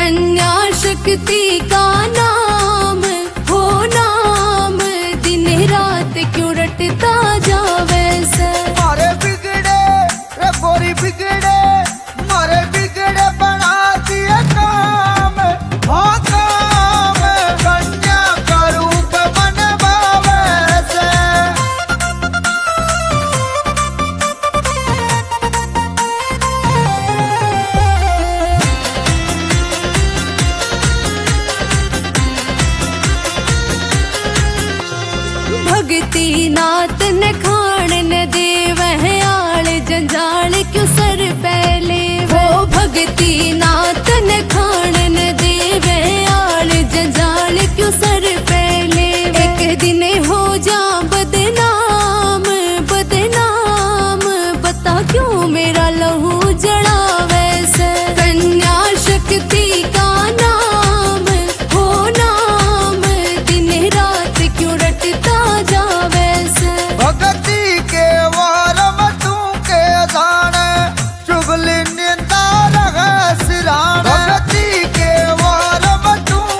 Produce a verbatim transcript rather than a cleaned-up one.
कन्या शक्ति का नाम हो नाम, दिन रात क्यों रटता जावे से। मारे बिगड़े रे गोरी बिगड़े, मारे बिगड़े बना दिए काम, हो काम कन्या का रूप बनवावे से। भक्ति नात न खान न देव है आल, जंजाल क्यों सर पहले वो। भक्ति नात न खान